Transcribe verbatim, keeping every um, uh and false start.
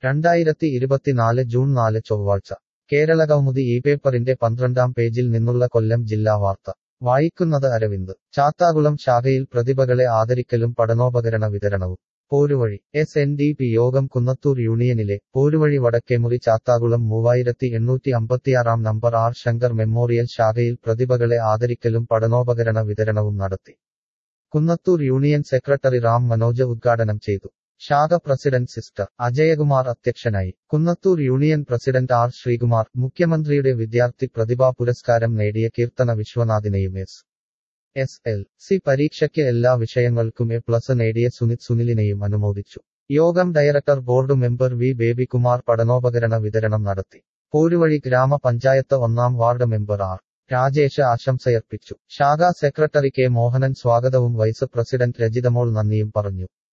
രണ്ടായിരത്തി ഇരുപത്തിനാല് ജൂൺ നാല് ചൊവ്വാഴ്ച കേരളകൗമുദി ഈ പേപ്പറിന്റെ പന്ത്രണ്ടാം പേജിൽ നിന്നുള്ള കൊല്ലം ജില്ലാ വാർത്ത വായിക്കുന്നത് അരവിന്ദ്. ചാത്താകുളം ശാഖയിൽ പ്രതിഭകളെ ആദരിക്കലും പഠനോപകരണ വിതരണവും. Poruvazhi. S N D P യോഗം കുന്നത്തൂർ യൂണിയനിലെ പോരുവഴി വടക്കേമുറി ചാത്താകുളം മൂവായിരത്തി എണ്ണൂറ്റി അമ്പത്തിയാറാം നമ്പർ ആർ ശങ്കർ മെമ്മോറിയൽ ശാഖയിൽ പ്രതിഭകളെ ആദരിക്കലും പഠനോപകരണ വിതരണവും നടത്തി. കുന്നത്തൂർ യൂണിയൻ സെക്രട്ടറി റാം മനോജ് ഉദ്ഘാടനം ചെയ്തു. ശാഖ പ്രസിഡന്റ് സിസ്റ്റർ അജയകുമാർ അധ്യക്ഷനായി. Kunnathur union president R Sreekumar, മുഖ്യമന്ത്രിയുടെ വിദ്യാർത്ഥി പ്രതിഭാ പുരസ്കാരം നേടിയ കീർത്തന വിശ്വനാഥിനെയും എസ് എസ് എൽ സി പരീക്ഷയ്ക്ക് എല്ലാ വിഷയങ്ങൾക്കും എ പ്ലസ് നേടിയ സുനിത് സുനിലിനെയും അനുമോദിച്ചു. യോഗം director board member V Babykumar പഠനോപകരണ വിതരണം നടത്തി. പോരുവഴി ഗ്രാമപഞ്ചായത്ത് ഒന്നാം വാർഡ് മെമ്പർ ആർ രാജേഷ് ആശംസയർപ്പിച്ചു. ശാഖാ സെക്രട്ടറി കെ മോഹനൻ സ്വാഗതവും വൈസ് പ്രസിഡന്റ് രജിതമോൾ നന്ദിയും പറഞ്ഞു.